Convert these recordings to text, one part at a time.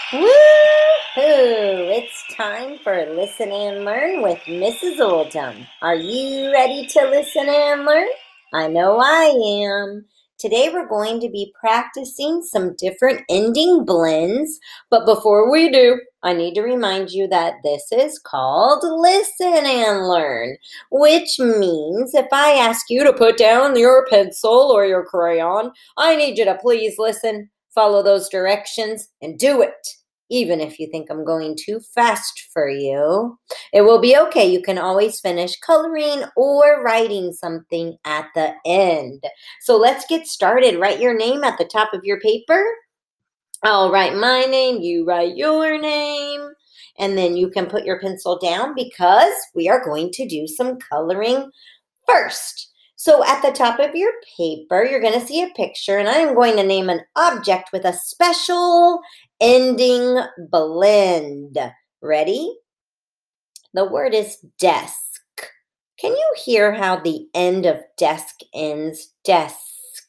Woo-hoo! It's time for Listen and Learn with Mrs. Oldham. Are you ready to listen and learn? I know I am. Today we're going to be practicing some different ending blends, but before we do, I need to remind you that this is called Listen and Learn, which means if I ask you to put down your pencil or your crayon, I need you to please listen, follow those directions, and do it. Even if you think I'm going too fast for you, it will be okay. You can always finish coloring or writing something at the end. So let's get started. Write your name at the top of your paper. I'll write my name, you write your name, and then you can put your pencil down because we are going to do some coloring first. So at the top of your paper, you're going to see a picture, and I am going to name an object with a special ending blend. Ready? The word is desk. Can you hear how the end of desk ends? Desk.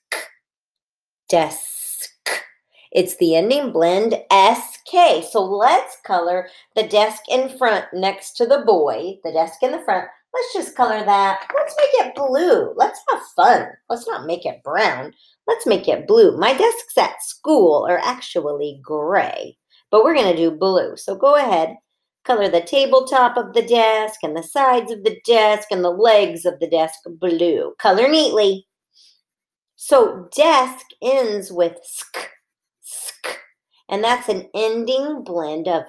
Desk. It's the ending blend SK. So let's color the desk in front next to the boy, the desk in the front. Let's just color that. Let's make it blue. Let's have fun. Let's not make it brown. Let's make it blue. My desks at school are actually gray, but we're going to do blue. So go ahead, color the tabletop of the desk and the sides of the desk and the legs of the desk blue. Color neatly. So desk ends with sk. And that's an ending blend of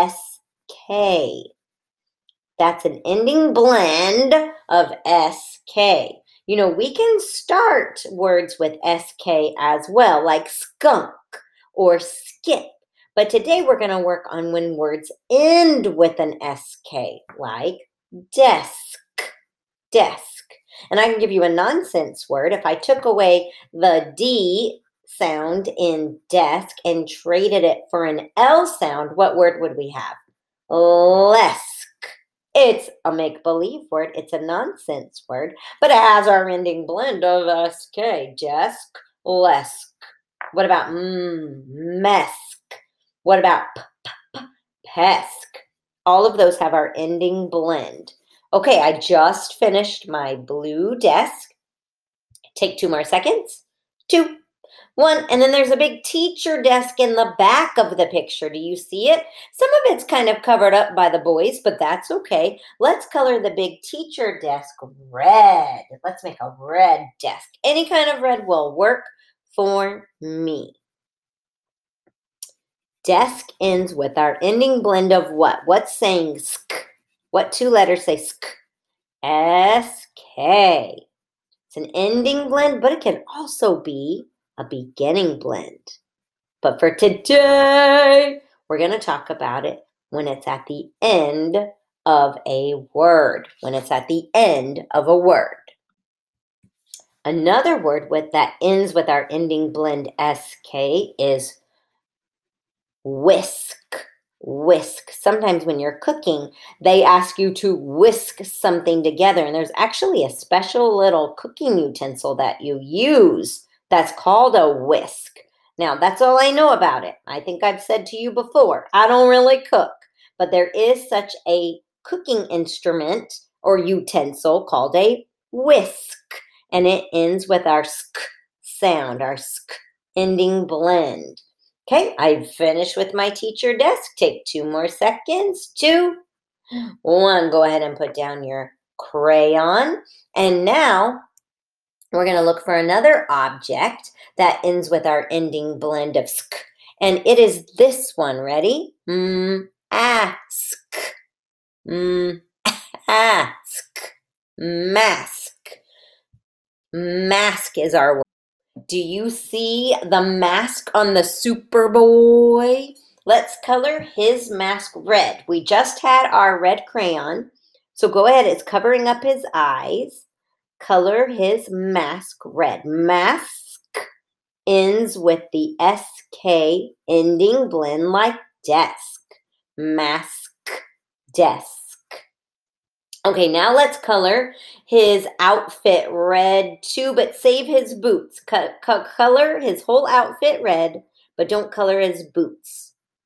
SK. That's an ending blend of SK. You know, we can start words with SK as well, like skunk or skip. But today we're going to work on when words end with an SK, like desk, desk. And I can give you a nonsense word. If I took away the D sound in desk and traded it for an L sound, what word would we have? Lesk. It's a make-believe word. It's a nonsense word, but it has our ending blend of SK. Desk, lesk. What about mesk? What about pesk? All of those have our ending blend. Okay, I just finished my blue desk. Take 2 more seconds. 2, 1, and then there's a big teacher desk in the back of the picture. Do you see it? Some of it's kind of covered up by the boys, but that's okay. Let's color the big teacher desk red. Let's make a red desk. Any kind of red will work for me. Desk ends with our ending blend of what? What's saying sk? What 2 letters say sk? SK. It's an ending blend, but it can also be a beginning blend. But for today, we're going to talk about it when it's at the end of a word. When it's at the end of a word. Another word that ends with our ending blend SK is whisk. Whisk. Sometimes when you're cooking, they ask you to whisk something together. And there's actually a special little cooking utensil that you use that's called a whisk. Now, that's all I know about it. I think I've said to you before, I don't really cook. But there is such a cooking instrument or utensil called a whisk. And it ends with our sk sound, our sk ending blend. Okay, I've finished with my teacher desk. Take 2 more seconds. 2, 1. Go ahead and put down your crayon. And now we're going to look for another object that ends with our ending blend of sk. And it is this one. Ready? Ask. Ask. Mask. Mask is our word. Do you see the mask on the Superboy? Let's color his mask red. We just had our red crayon. So go ahead, it's covering up his eyes. Color his mask red. Mask ends with the SK ending blend like desk. Mask, desk. Okay, now let's color his outfit red too, but save his boots. Color his whole outfit red, but don't color his boots.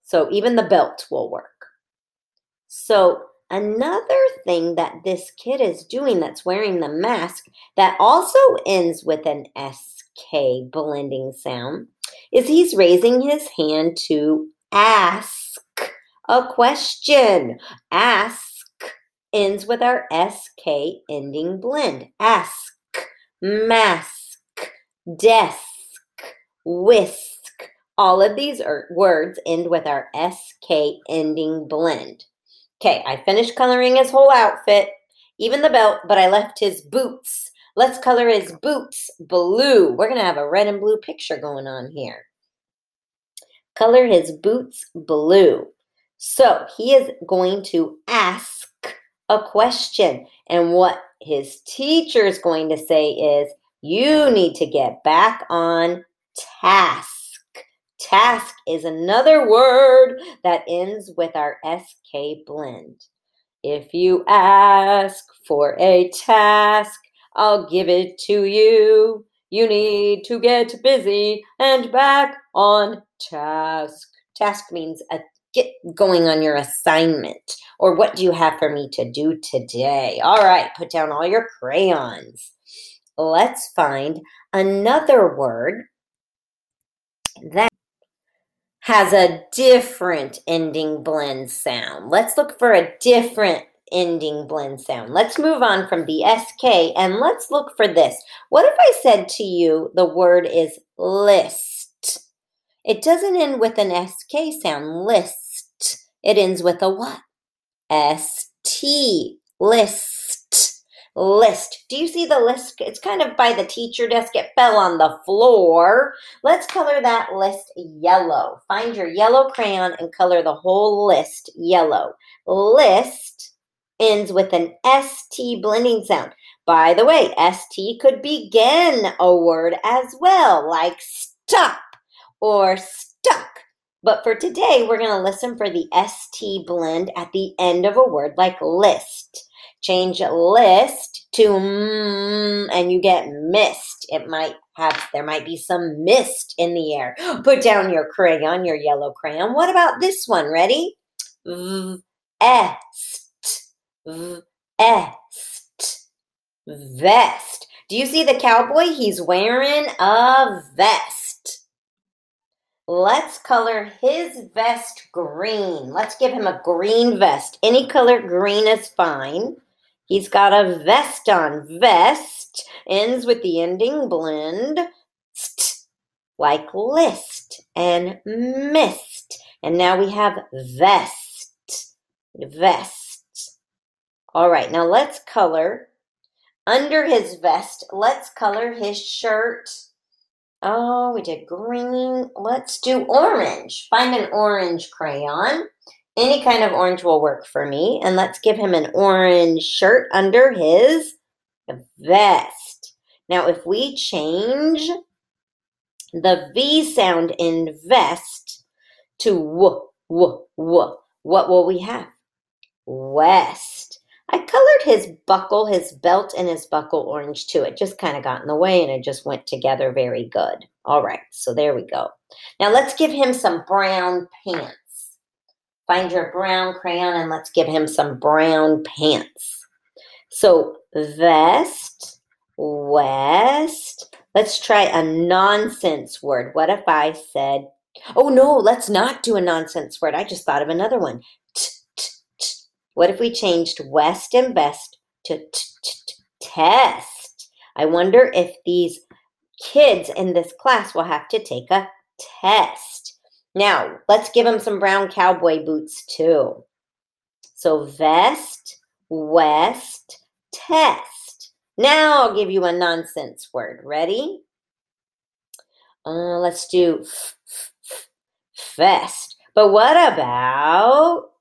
So even the belt will work. So another thing that this kid is doing that's wearing the mask that also ends with an SK blending sound is he's raising his hand to ask a question. Ask ends with our SK ending blend. Ask, mask, desk, whisk. All of these words end with our SK ending blend. Okay, I finished coloring his whole outfit, even the belt, but I left his boots. Let's color his boots blue. We're going to have a red and blue picture going on here. Color his boots blue. So he is going to ask a question. And what his teacher is going to say is, you need to get back on task. Task is another word that ends with our SK blend. If you ask for a task, I'll give it to you. You need to get busy and back on task. Task means get going on your assignment. Or what do you have for me to do today? All right, put down all your crayons. Let's find another word that has a different ending blend sound. Let's look for a different ending blend sound. Let's move on from the SK and let's look for this. What if I said to you the word is list? It doesn't end with an SK sound, list. It ends with a what? ST, list. List. Do you see the list? It's kind of by the teacher desk. It fell on the floor. Let's color that list yellow. Find your yellow crayon and color the whole list yellow. List ends with an ST blending sound. By the way, ST could begin a word as well, like stop or stuck. But for today, we're going to listen for the ST blend at the end of a word like list. Change list to and you get mist. There might be some mist in the air. Put down your crayon, your yellow crayon. What about this one? Ready? Est. Est. Vest. Do you see the cowboy? He's wearing a vest. Let's color his vest green. Let's give him a green vest. Any color green is fine. He's got a vest on. Vest ends with the ending blend, st, like list and mist. And now we have vest. Vest. All right, now let's color under his vest. Let's color his shirt. Oh, we did green. Let's do orange. Find an orange crayon. Any kind of orange will work for me. And let's give him an orange shirt under his vest. Now, if we change the V sound in vest to w, what will we have? West. I colored his buckle, his belt, and his buckle orange too. It just kind of got in the way and it just went together very good. All right, so there we go. Now let's give him some brown pants. Find your brown crayon and let's give him some brown pants. So vest, west. Let's try a nonsense word. What if I said, oh no, let's not do a nonsense word. I just thought of another one. What if we changed west and best to test? I wonder if these kids in this class will have to take a test. Now, let's give them some brown cowboy boots too. So vest, west, test. Now I'll give you a nonsense word. Ready? Let's do fest. But what about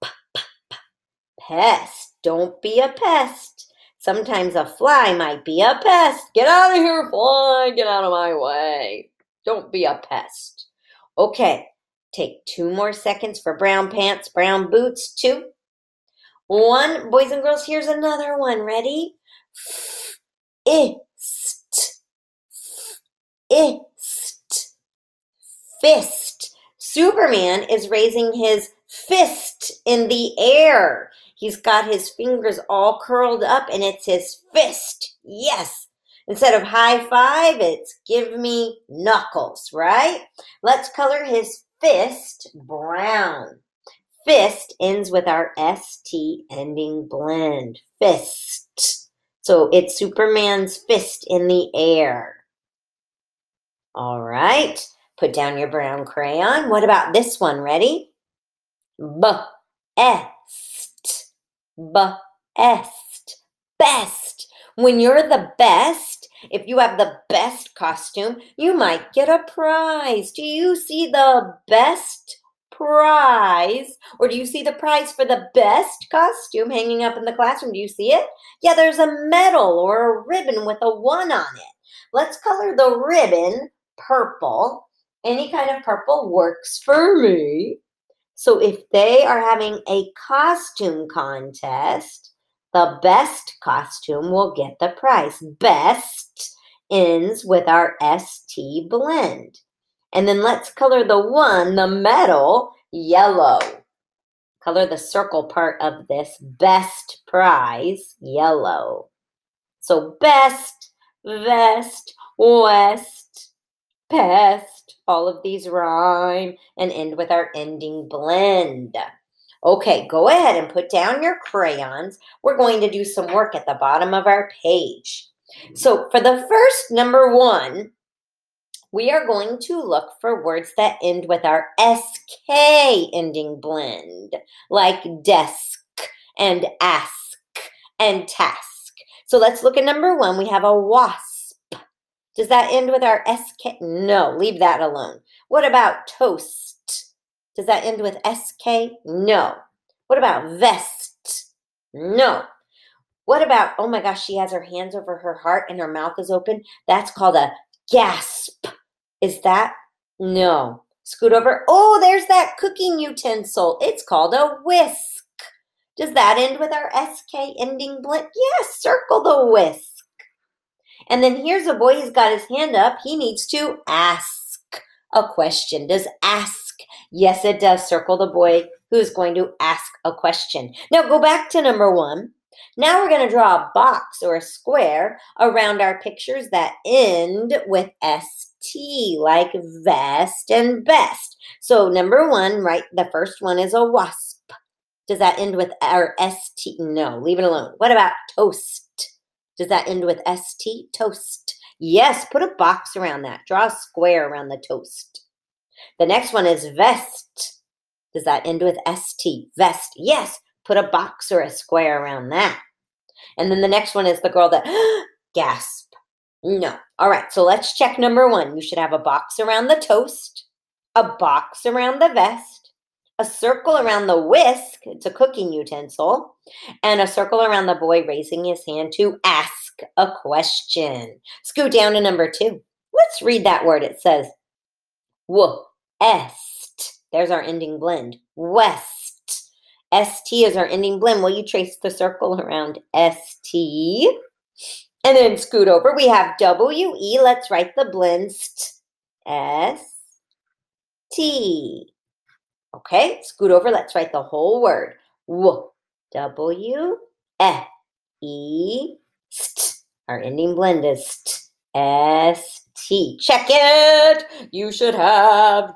pest? Don't be a pest. Sometimes a fly might be a pest. Get out of here, fly. Get out of my way. Don't be a pest. Okay, take 2 more seconds for brown pants, brown boots. 2. 1. Boys and girls, here's another one. Ready? Ist. Ist. Fist. Superman is raising his fist in the air. He's got his fingers all curled up and it's his fist. Yes. Instead of high five, it's give me knuckles, right? Let's color his fist brown. Fist ends with our ST ending blend. Fist. So it's Superman's fist in the air. All right. Put down your brown crayon. What about this one? Ready? B-est. B-est. Best. When you're the best, if you have the best costume, you might get a prize. Do you see the best prize? Or do you see the prize for the best costume hanging up in the classroom? Do you see it? Yeah, there's a medal or a ribbon with a 1 on it. Let's color the ribbon purple. Any kind of purple works for me. So if they are having a costume contest, the best costume will get the prize. Best ends with our ST blend. And then let's color the 1, the medal, yellow. Color the circle part of this best prize, yellow. So best, vest, west, best. All of these rhyme and end with our ending blend. Okay, go ahead and put down your crayons. We're going to do some work at the bottom of our page. So for the first number 1, we are going to look for words that end with our SK ending blend, like desk and ask and task. So let's look at number 1. We have a wasp. Does that end with our SK? No, leave that alone. What about toast? Does that end with SK? No. What about vest? No. What about, oh my gosh, she has her hands over her heart and her mouth is open? That's called a gasp. Is that? No. Scoot over. Oh, there's that cooking utensil. It's called a whisk. Does that end with our SK ending blend? Yes, circle the whisk. And then here's a boy, he's got his hand up. He needs to ask a question. Does ask? Yes, it does. Circle the boy who's going to ask a question. Now go back to number 1. Now we're going to draw a box or a square around our pictures that end with ST, like vest and best. So number 1, right, the first one is a wasp. Does that end with our ST? No, leave it alone. What about toast? Does that end with ST? Toast. Yes, put a box around that. Draw a square around the toast. The next one is vest. Does that end with ST? Vest. Yes, put a box or a square around that. And then the next one is the girl that gasp. No. All right, so let's check number 1. You should have a box around the toast, a box around the vest, a circle around the whisk, it's a cooking utensil, and a circle around the boy raising his hand to ask a question. Scoot down to number 2. Let's read that word. It says, west. There's our ending blend. West. ST is our ending blend. Will you trace the circle around ST? And then scoot over. We have WE. Let's write the blend. ST. Okay, scoot over. Let's write the whole word. W-E-S-T. Our ending blend is ST. Check it. You should have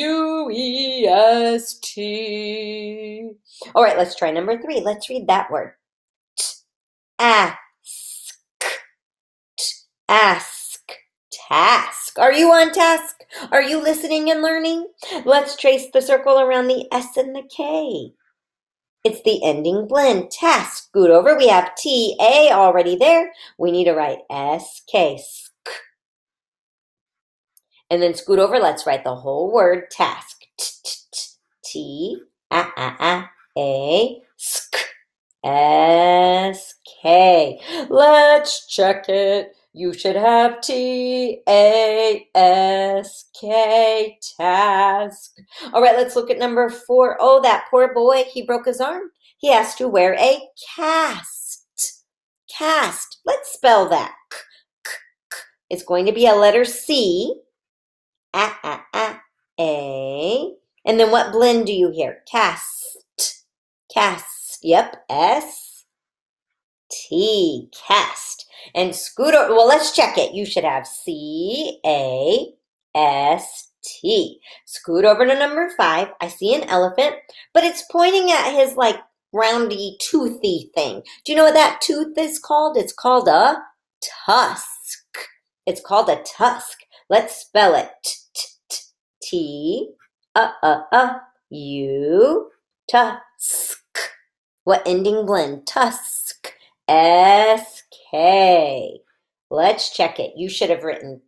WEST. All right, let's try number 3. Let's read that word. Ask. Ask. Task. Are you on task? Are you listening and learning? Let's trace the circle around the S and the K. It's the ending blend. Task. Scoot over. We have T-A already there. We need to write S-K. And then scoot over. Let's write the whole word. Task. T-A-A-A. S-K. Let's check it. You should have T-A-S-K, task. All right, let's look at number 4. Oh, that poor boy, he broke his arm. He has to wear a cast. Cast. Let's spell that. It's going to be a letter C. A-A-A-A. And then what blend do you hear? Cast. Cast. Yep. S-T. Cast. And scoot over. Well, let's check it. You should have C-A-S-T. Scoot over to number 5. I see an elephant, but it's pointing at his like roundy, toothy thing. Do you know what that tooth is called? It's called a tusk. It's called a tusk. Let's spell it. T-U, tusk. What ending blend? Tusk. S-K. Let's check it. You should have written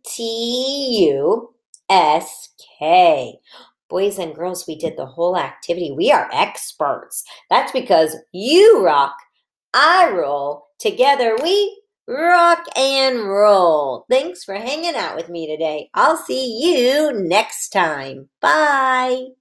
T-U-S-K. Boys and girls, we did the whole activity. We are experts. That's because you rock, I roll. Together we rock and roll. Thanks for hanging out with me today. I'll see you next time. Bye.